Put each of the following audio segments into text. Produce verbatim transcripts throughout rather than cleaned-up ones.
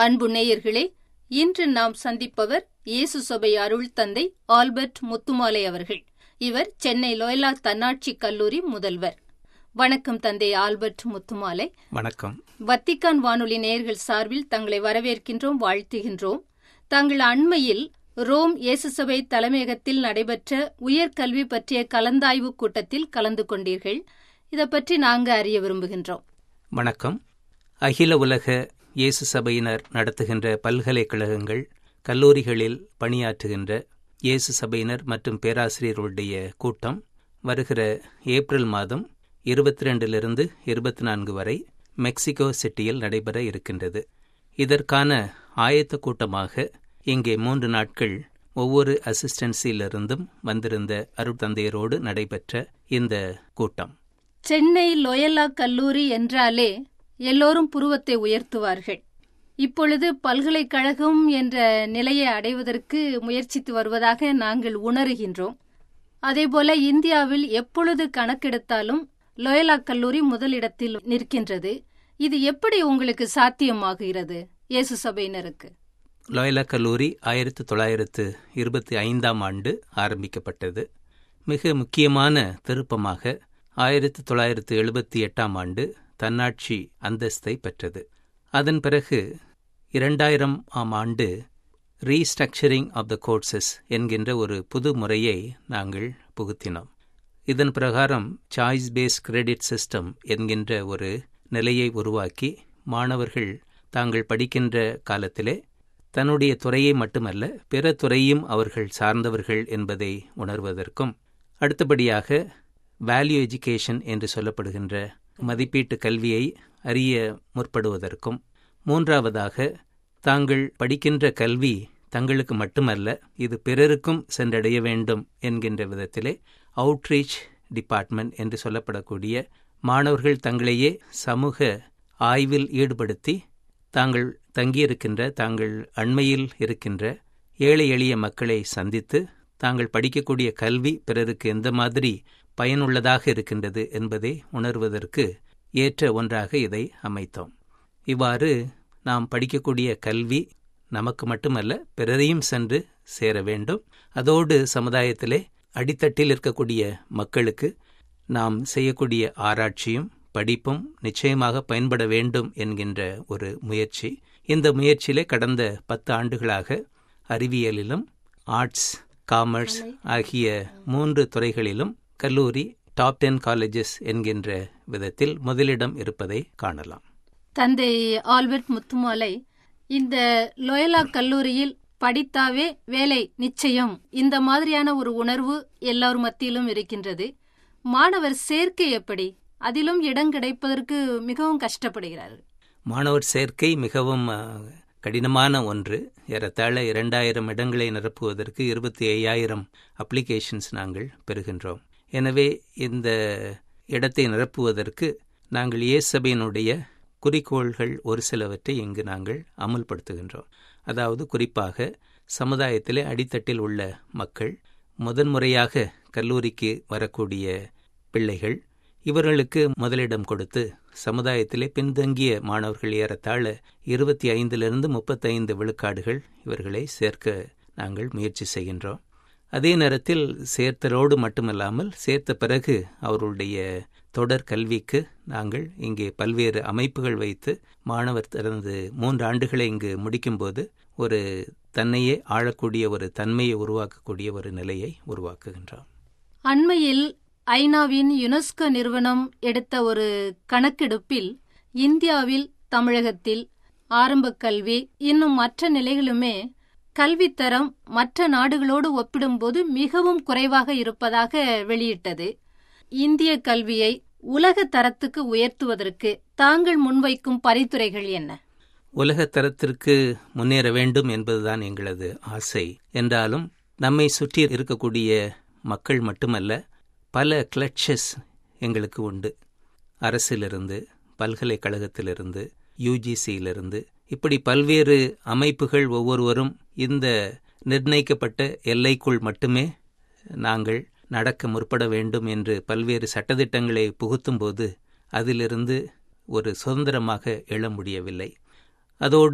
அன்பு நேயர்களே, இன்று நாம் சந்திப்பவர் இயேசு சபை அருள் தந்தை ஆல்பர்ட் முத்துமாலை அவர்கள். இவர் சென்னை லோயலா தன்னாட்சி கல்லூரி முதல்வர். வணக்கம் தந்தை ஆல்பர்ட் முத்துமாலை. வணக்கம். வத்திக்கான் வானொலி நேயர்கள் சார்பில் தங்களை வரவேற்கின்றோம், வாழ்த்துகின்றோம். தாங்கள் அண்மையில் ரோம் இயேசு சபை தலைமையகத்தில் நடைபெற்ற உயர்கல்வி பற்றிய கலந்தாய்வு கூட்டத்தில் கலந்து கொண்டீர்கள். இதை பற்றி நாங்கள் அறிய விரும்புகின்றோம். வணக்கம். அகில உலக இயேசு சபையினர் நடத்துகின்ற பல்கலைக்கழகங்கள், கல்லூரிகளில் பணியாற்றுகின்ற இயேசு சபையினர் மற்றும் பேராசிரியர்களுடைய கூட்டம் வருகிற ஏப்ரல் மாதம் இருபத்தி ரெண்டிலிருந்து இருபத்தி நான்கு வரை மெக்சிகோ சிட்டியில் நடைபெற இருக்கின்றது. இதற்கான ஆயத்த கூட்டமாக இங்கே மூன்று நாட்கள் ஒவ்வொரு அசிஸ்டன்சியிலிருந்தும் வந்திருந்த அருட்தந்தையரோடு நடைபெற்ற இந்த கூட்டம். சென்னை லோயலா கல்லூரி என்றாலே எல்லோரும் புருவத்தை உயர்த்துவார்கள். இப்பொழுது பல்கலைக்கழகம் என்ற நிலையை அடைவதற்கு முயற்சித்து வருவதாக நாங்கள் உணர்கின்றோம். அதேபோல இந்தியாவில் எப்பொழுது கணக்கெடுத்தாலும் லோயலா கல்லூரி முதலிடத்தில் நிற்கின்றது. இது எப்படி உங்களுக்கு சாத்தியமாகிறது இயேசு சபையினருக்கு? லோயலா கல்லூரி ஆயிரத்தி தொள்ளாயிரத்து இருபத்தி ஐந்தாம் ஆண்டு ஆரம்பிக்கப்பட்டது. மிக முக்கியமான திருப்பமாக ஆயிரத்தி தொள்ளாயிரத்து எழுபத்தி எட்டாம் ஆண்டு தன்னாட்சி அந்தஸ்தை பெற்றது. அதன் பிறகு இரண்டாயிரம் ஆம் ஆண்டு ரீஸ்ட்ரக்சரிங் ஆஃப் த கோர்சஸ் என்கின்ற ஒரு புது முறையை நாங்கள் புகுத்தினோம். இதன் பிரகாரம் சாய்ஸ் பேஸ் கிரெடிட் சிஸ்டம் என்கின்ற ஒரு நிலையை உருவாக்கி மாணவர்கள் தாங்கள் படிக்கின்ற காலத்திலே தன்னுடைய துறையை மட்டுமல்ல பிற துறையும் அவர்கள் சார்ந்தவர்கள் என்பதை உணர்வதற்கும், அடுத்தபடியாக வேல்யூ எஜுகேஷன் என்று சொல்லப்படுகின்ற மதிப்பீட்டு கல்வியை அறிய முற்படுவதற்கும், மூன்றாவதாக தாங்கள் படிக்கின்ற கல்வி தங்களுக்கு மட்டுமல்ல இது பிறருக்கும் சென்றடைய வேண்டும் என்கின்ற விதத்திலே அவுட்ரீச் டிபார்ட்மெண்ட் என்று சொல்லப்படக்கூடிய மாணவர்கள் தங்களையே சமூக ஆய்வில் ஈடுபடுத்தி தாங்கள் தங்கியிருக்கின்ற தாங்கள் அண்மையில் இருக்கின்ற ஏழை எளிய மக்களை சந்தித்து தாங்கள் படிக்கக்கூடிய கல்வி பிறருக்கு எந்த மாதிரி பயனுள்ளதாக இருக்கின்றது என்பதை உணர்வதற்கு ஏற்ற ஒன்றாக இதை அமைத்தோம். இவ்வாறு நாம் படிக்கக்கூடிய கல்வி நமக்கு மட்டுமல்ல பிறரையும் சென்று சேர வேண்டும். அதோடு சமுதாயத்திலே அடித்தட்டில் இருக்கக்கூடிய மக்களுக்கு நாம் செய்யக்கூடிய ஆராய்ச்சியும் படிப்பும் நிச்சயமாக பயன்பட வேண்டும் என்கின்ற ஒரு முயற்சி. இந்த முயற்சியிலே கடந்த பத்து ஆண்டுகளாக அறிவியலிலும் ஆர்ட்ஸ், காமர்ஸ் ஆகிய மூன்று துறைகளிலும் கல்லூரி டாப் டென் காலேஜஸ் என்கின்ற விதத்தில் முதலிடம் இருப்பதை காணலாம். தந்தை ஆல்பர்ட் முத்துமாலை, இந்த லோயலா கல்லூரியில் படித்தாவே வேலை நிச்சயம், இந்த மாதிரியான ஒரு உணர்வு எல்லார் மத்தியிலும் இருக்கின்றது. மாணவர் சேர்க்கை எப்படி? அதிலும் இடம் கிடைப்பதற்கு மிகவும் கஷ்டப்படுகிறார்கள். மாணவர் சேர்க்கை மிகவும் கடினமான ஒன்று. ஏறத்தாழ இரண்டாயிரம் இடங்களை நிரப்புவதற்கு இருபத்தி ஐயாயிரம் அப்ளிகேஷன்ஸ் நாங்கள் பெறுகின்றோம். எனவே இந்த இடத்தை நிரப்புவதற்கு நாங்கள் இயேசு சபையினுடைய குறிக்கோள்கள் ஒரு சிலவற்றை இங்கு நாங்கள் அமுல்படுத்துகின்றோம். அதாவது குறிப்பாக சமுதாயத்திலே அடித்தட்டில் உள்ள மக்கள், முதன்முறையாக கல்லூரிக்கு வரக்கூடிய பிள்ளைகள், இவர்களுக்கு முதலிடம் கொடுத்து சமுதாயத்திலே பின்தங்கிய மாணவர்கள் ஏறத்தாழ இருபத்தி ஐந்திலிருந்து முப்பத்தைந்து விழுக்காடுகள் இவர்களை சேர்க்க நாங்கள் முயற்சி செய்கின்றோம். அதே நேரத்தில் சேர்த்தலோடு மட்டுமல்லாமல் சேர்த்த பிறகு அவர்களுடைய தொடர் கல்விக்கு நாங்கள் இங்கே பல்வேறு அமைப்புகள் வைத்து மாணவர் திறந்து மூன்று ஆண்டுகளை இங்கு முடிக்கும்போது ஒரு தன்னையே ஆளக்கூடிய ஒரு தன்மையை உருவாக்கக்கூடிய ஒரு நிலையை உருவாக்குகின்றோம். அண்மையில் ஐநாவின் யுனெஸ்கோ நிறுவனம் எடுத்த ஒரு கணக்கெடுப்பில் இந்தியாவில், தமிழகத்தில் ஆரம்ப கல்வி இன்னும் மற்ற நிலைகளுமே கல்வித்தரம் மற்ற நாடுகளோடு ஒப்பிடும்போது மிகவும் குறைவாக இருப்பதாக வெளியிட்டது. இந்திய கல்வியை உலக தரத்துக்கு உயர்த்துவதற்கு தாங்கள் முன்வைக்கும் பரிந்துரைகள் என்ன? உலக தரத்திற்கு முன்னேற வேண்டும் என்பதுதான் எங்களது ஆசை. என்றாலும் நம்மை சுற்றி இருக்கக்கூடிய மக்கள் மட்டுமல்ல, பல கிளட்சஸ் எங்களுக்கு உண்டு. அரசிலிருந்து, பல்கலைக்கழகத்திலிருந்து, யூஜிசியிலிருந்து, இப்படி பல்வேறு அமைப்புகள் ஒவ்வொருவரும் இந்த நிர்ணயிக்கப்பட்ட எல்லைக்குள் மட்டுமே நாங்கள் நடக்க முற்பட வேண்டும் என்று பல்வேறு சட்டத்திட்டங்களை புகுத்தும்போது அதிலிருந்து ஒரு சுதந்திரமாக எழ முடியவில்லை. அதோடு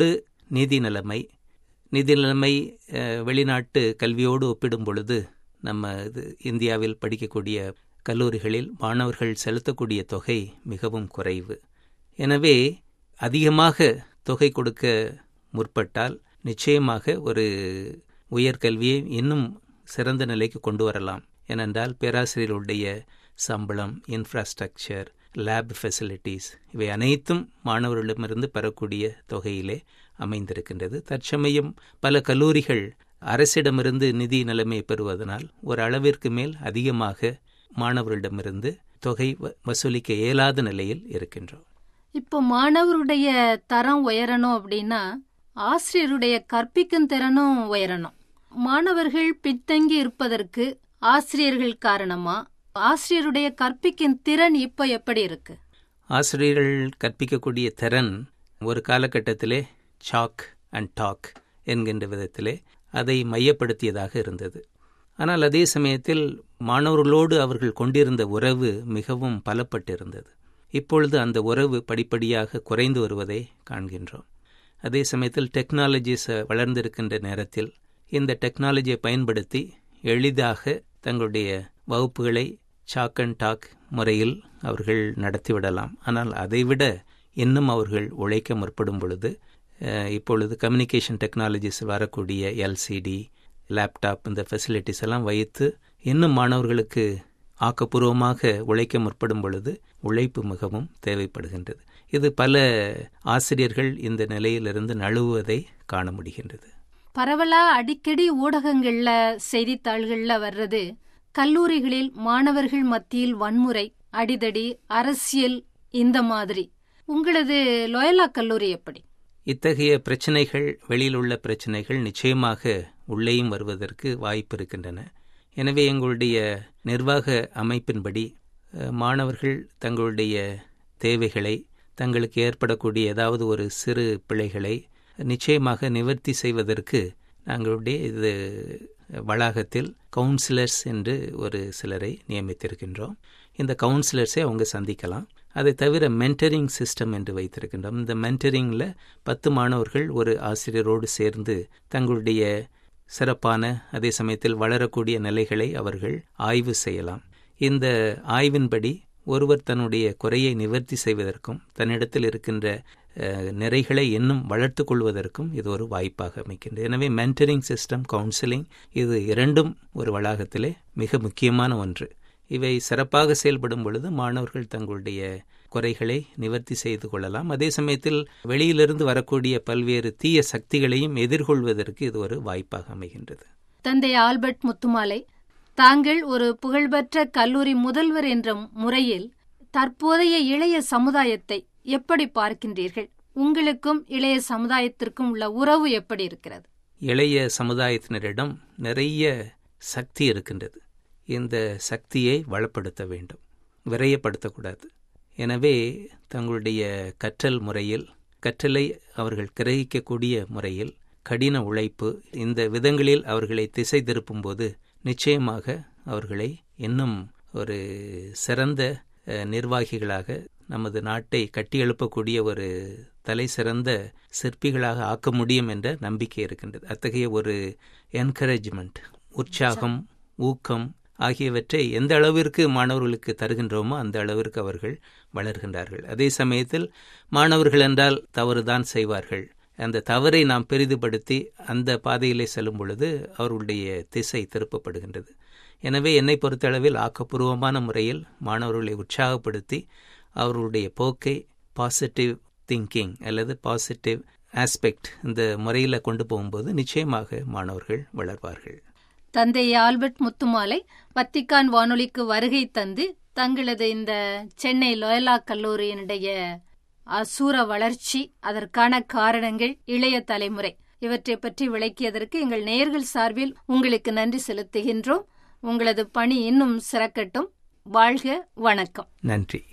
நிதி நிலைமை நிதி நிலைமை வெளிநாட்டு கல்வியோடு ஒப்பிடும் பொழுது நம்ம இது இந்தியாவில் படிக்கக்கூடிய கல்லூரிகளில் மாணவர்கள் செலுத்தக்கூடிய தொகை மிகவும் குறைவு. எனவே அதிகமாக தொகை கொடுக்க முற்பட்டால் நிச்சயமாக ஒரு உயர்கல்வியை இன்னும் சிறந்த நிலைக்கு கொண்டு வரலாம். ஏனென்றால் பேராசிரியர்களுடைய சம்பளம், இன்ஃப்ராஸ்ட்ரக்சர், லேப் ஃபெசிலிட்டிஸ் இவை அனைத்தும் மாணவர்களிடமிருந்து பெறக்கூடிய தொகையிலே அமைந்திருக்கின்றது. தற்சமயம் பல கல்லூரிகள் அரசிடமிருந்து நிதி நிலைமை பெறுவதனால் ஒரு அளவிற்கு மேல் அதிகமாக மாணவர்களிடமிருந்து தொகை வசூலிக்க இயலாத நிலையில் இருக்கின்றோம். இப்போ மாணவருடைய தரம் உயரணும் அப்படின்னா ஆசிரியருடைய கற்பிக்கும் திறனும் உயரணும். மாணவர்கள் பின்தங்கி இருப்பதற்கு ஆசிரியர்கள் காரணமா? ஆசிரியருடைய கற்பிக்கும் திறன் இப்போ எப்படி இருக்கு? ஆசிரியர்கள் கற்பிக்கக்கூடிய திறன் ஒரு காலகட்டத்திலே சாக் அண்ட் டாக் என்கின்ற விதத்திலே அதை மையப்படுத்தியதாக இருந்தது. ஆனால் அதே சமயத்தில் மாணவர்களோடு அவர்கள் கொண்டிருந்த உறவு மிகவும் பலப்பட்டிருந்தது. இப்பொழுது அந்த உறவு படிப்படியாக குறைந்து வருவதை காண்கின்றோம். அதே சமயத்தில் டெக்னாலஜிஸ் வளர்ந்திருக்கின்ற நேரத்தில் இந்த டெக்னாலஜியை பயன்படுத்தி எளிதாக தங்களுடைய வகுப்புகளை சாக் அண்ட் டாக் முறையில் அவர்கள் நடத்திவிடலாம். ஆனால் அதைவிட இன்னும் அவர்கள் உழைக்க முற்படும் பொழுது இப்பொழுது கம்யூனிகேஷன் டெக்னாலஜிஸ் வரக்கூடிய எல்சிடி, லேப்டாப் இந்த ஃபெசிலிட்டிஸ் எல்லாம் வைத்து இன்னும் மாணவர்களுக்கு ஆக்கப்பூர்வமாக உழைக்க முற்படும் பொழுது உழைப்பு மிகவும் தேவைப்படுகின்றது. இது பல ஆசிரியர்கள் இந்த நிலையிலிருந்து நழுவுவதை காண முடிகின்றது. பரவலா அடிக்கடி ஊடகங்கள்ல, செய்தித்தாள்கள்ல வர்றது கல்லூரிகளில் மாணவர்கள் மத்தியில் வன்முறை, அடிதடி, அரசியல் இந்த மாதிரி. உங்களது லோயலா கல்லூரி எப்படி? இத்தகைய பிரச்சனைகள், வெளியில் உள்ள பிரச்சனைகள் நிச்சயமாக உள்ளேயும் வருவதற்கு வாய்ப்பு இருக்கின்றன. எனவே எங்களுடைய நிர்வாக அமைப்பின்படி மாணவர்கள் தங்களுடைய தேவைகளை, தங்களுக்கு ஏற்படக்கூடிய ஏதாவது ஒரு சிறு பிழைகளை நிச்சயமாக நிவர்த்தி செய்வதற்கு நாங்களுடைய இது வளாகத்தில் கவுன்சிலர்ஸ் என்று ஒரு சிலரை நியமித்திருக்கின்றோம். இந்த கவுன்சிலர்ஸை அவங்க சந்திக்கலாம். அதை தவிர மென்டரிங் சிஸ்டம் என்று வைத்திருக்கின்றோம். இந்த மென்டரிங்கில் பத்து மாணவர்கள் ஒரு ஆசிரியரோடு சேர்ந்து தங்களுடைய சிறப்பான, அதே சமயத்தில் வளரக்கூடிய நிலைகளை அவர்கள் ஆய்வு செய்யலாம். இந்த ஆய்வின்படி ஒருவர் தன்னுடைய குறையை நிவர்த்தி செய்வதற்கும் தன்னிடத்தில் இருக்கின்ற நிறைகளை இன்னும் வளர்த்து கொள்வதற்கும் இது ஒரு வாய்ப்பாக அமைக்கின்றது. எனவே மென்டரிங் சிஸ்டம், கவுன்சிலிங் இது இரண்டும் ஒரு வளாகத்திலே மிக முக்கியமான ஒன்று. இவை சிறப்பாக செயல்படும் பொழுது மாணவர்கள் தங்களுடைய குறைகளை நிவர்த்தி செய்து கொள்ளலாம். அதே சமயத்தில் வெளியிலிருந்து வரக்கூடிய பல்வேறு தீய சக்திகளையும் எதிர்கொள்வதற்கு இது ஒரு வாய்ப்பாக அமைகின்றது. தந்தை ஆல்பர்ட் முத்துமாலை, தாங்கள் ஒரு புகழ்பெற்ற கல்லூரி முதல்வர் என்ற முறையில் தற்போதைய இளைய சமுதாயத்தை எப்படி பார்க்கின்றீர்கள்? உங்களுக்கும் இளைய சமுதாயத்திற்கும் உள்ள உறவு எப்படி இருக்கிறது? இளைய சமுதாயத்தினரிடம் நிறைய சக்தி இருக்கின்றது. இந்த சக்தியை வளப்படுத்த வேண்டும், விரயப்படுத்தக்கூடாது. எனவே தங்களுடைய கற்றல் முறையில், கற்றலை அவர்கள் கிரகிக்கக்கூடிய முறையில் கடின உழைப்பு, இந்த விதங்களில் அவர்களை திசை திருப்பும் போது நிச்சயமாக அவர்களை இன்னும் ஒரு சிறந்த நிர்வாகிகளாக, நமது நாட்டை கட்டியெழுப்பக்கூடிய ஒரு தலை சிறந்த சிற்பிகளாக ஆக்க முடியும் என்ற நம்பிக்கை இருக்கின்றது. அத்தகைய ஒரு என்கரேஜ்மெண்ட், உற்சாகம், ஊக்கம் ஆகியவற்றை எந்த அளவிற்கு மாணவர்களுக்கு தருகின்றோமோ அந்த அளவிற்கு அவர்கள் வளர்கின்றார்கள். அதே சமயத்தில் மாணவர்கள் என்றால் தவறுதான் செய்வார்கள். அந்த தவறை நாம் பெரிதுபடுத்தி அந்த பாதையிலே செல்லும் பொழுது அவர்களுடைய திசை திருப்பப்படுகின்றது. எனவே என்னை பொறுத்தளவில் ஆக்கப்பூர்வமான முறையில் மாணவர்களை உற்சாகப்படுத்தி அவர்களுடைய போக்கை பாசிட்டிவ் திங்கிங் அல்லது பாசிட்டிவ் ஆஸ்பெக்ட் இந்த முறையில் கொண்டு போகும்போது நிச்சயமாக மாணவர்கள் வளர்வார்கள். தந்தை ஆல்பர்ட் முத்துமாலை வத்திக்கான் வானொலிக்கு வருகை தந்து தங்களது இந்த சென்னை லோயலா கல்லூரியினுடைய அசூர வளர்ச்சி, அதற்கான காரணங்கள், இளைய தலைமுறை இவற்றை பற்றி விளக்கியதற்கு எங்கள் நேயர்கள் சார்பில் உங்களுக்கு நன்றி செலுத்துகின்றோம். உங்களது பணி இன்னும் சிறக்கட்டும். வாழ்க. வணக்கம். நன்றி.